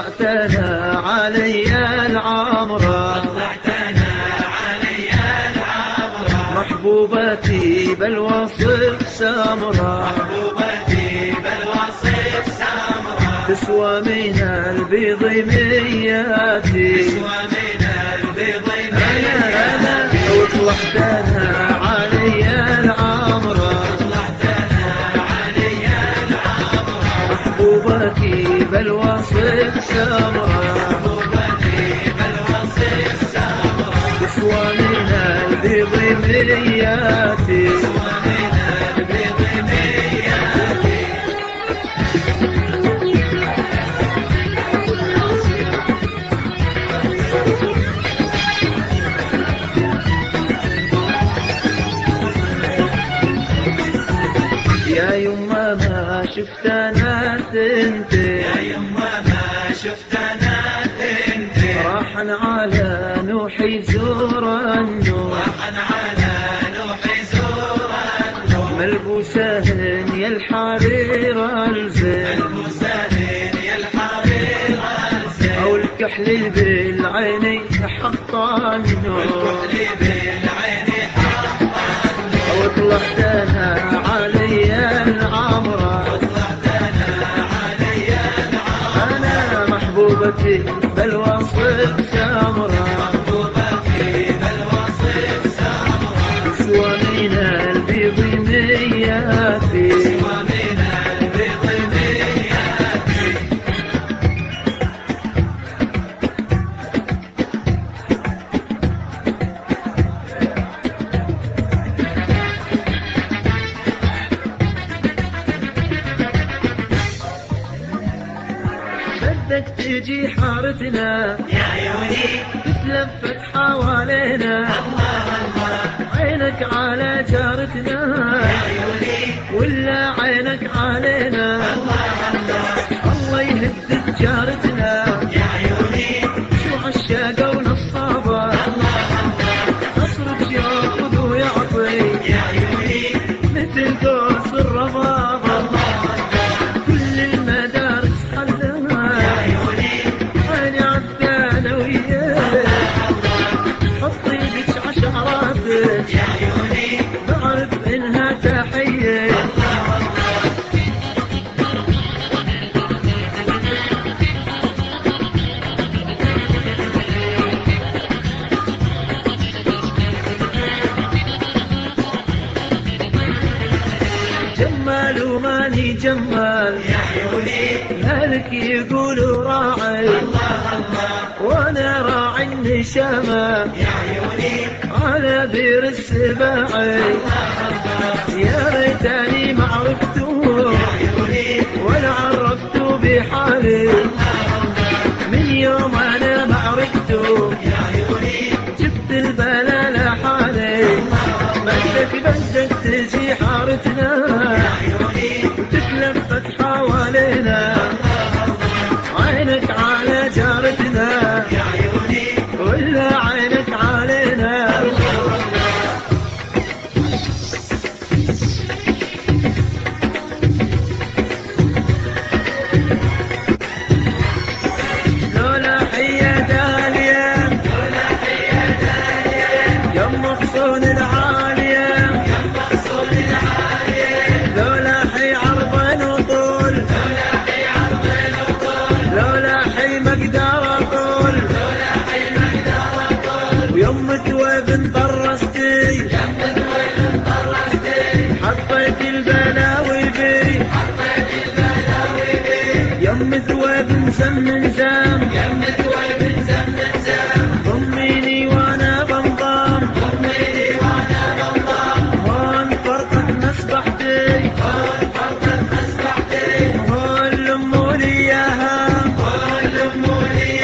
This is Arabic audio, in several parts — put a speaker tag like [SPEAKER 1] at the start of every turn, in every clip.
[SPEAKER 1] طلعتنا علي العمرة محبوبتي بالوصف سمرة تسوى من البيض مياتي أنا وطلعتنا علي العمرة محبوبتي بالوصف سمرة تسوى من البيض مياتي يا يما ما شفت انا ثنتين راحن على نوح يزور النور ملبوسهن يا الحرير الزين او الكحل بالعين حط النور او طلعتنا علي العمرة انا محبوبتي بالوصف سمرة تسوى من البيض مياتي بدك تجي حارتنا
[SPEAKER 2] يا عيوني
[SPEAKER 1] تتلفت حوالينا عينك على جارتنا
[SPEAKER 2] يا عيوني
[SPEAKER 1] ولا عينك علينا الله يهد جارتنا
[SPEAKER 2] يا عيوني
[SPEAKER 1] شو عالشاقة ونصابة أصرف ياخذ ويعطي
[SPEAKER 2] يا عيوني
[SPEAKER 1] مثل قوس الربابة كل المدارس حلها
[SPEAKER 2] يا عيوني
[SPEAKER 1] عيني عالثانى وياك حطي بك عشراتك
[SPEAKER 2] يا عيوني
[SPEAKER 1] بعرف انها تحية جمال وماني جمال
[SPEAKER 2] يا عيوني
[SPEAKER 1] مالك يقولوا راعي وانا راعي النشامة
[SPEAKER 2] يا عيوني
[SPEAKER 1] على بير السباعي يا ريتني ما عرفته
[SPEAKER 2] يا عيوني
[SPEAKER 1] ولا عرفته بحالي من يوم انا ما عرفته
[SPEAKER 2] يا عيوني
[SPEAKER 1] جبت البلا لحالي بدك تجي حارتنا
[SPEAKER 2] يا عيوني
[SPEAKER 1] وتتلفت حوالينا عينك على جارتنا
[SPEAKER 2] يا عيوني
[SPEAKER 1] ولا عينك علينا لولا حية دالية يم مقصود العالية لولا حي عرضين وطول لولا حي مقدار طول ويوم تويب طرستي حطيت البلاوي بي يوم ثويب مسمن زام ضميني وانا بنضام هون فرقت مسبحتي هون لموا لي اياها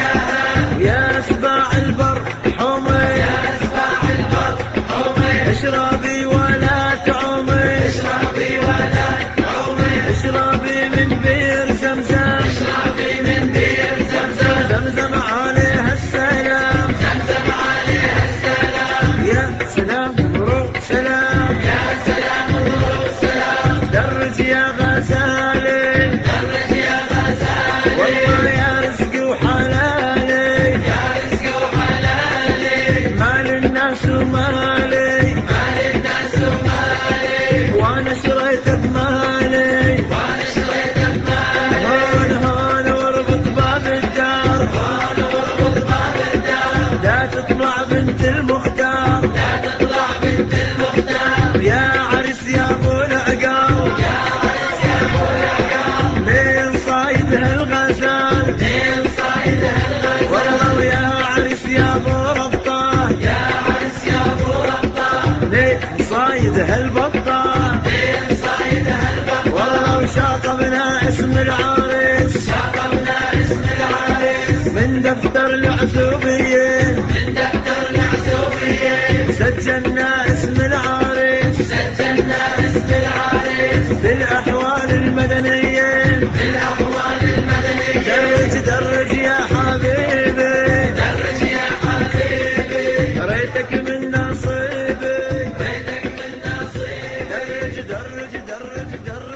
[SPEAKER 1] والله يا عرس يا ابو ربطه،
[SPEAKER 2] يا عرس يا ابو ربطه،
[SPEAKER 1] ليه صايد هالبطه،
[SPEAKER 2] صايد هالبطه،
[SPEAKER 1] والله وشاطبنا اسم العرس،
[SPEAKER 2] شاطبنا اسم العرس،
[SPEAKER 1] من دفتر العزوبيه،
[SPEAKER 2] من دفتر العزوبيه،
[SPEAKER 1] سجلنا اسم العرس،
[SPEAKER 2] سجلنا اسم العرس،
[SPEAKER 1] في الاحوال المدنيه،
[SPEAKER 2] في الاحوال المدنيه،
[SPEAKER 1] درج يا حبيبي،
[SPEAKER 2] درج يا حبيبي،
[SPEAKER 1] ريتك من نصيبي،
[SPEAKER 2] بيتك من نصيبي،
[SPEAKER 1] درج درج درج درج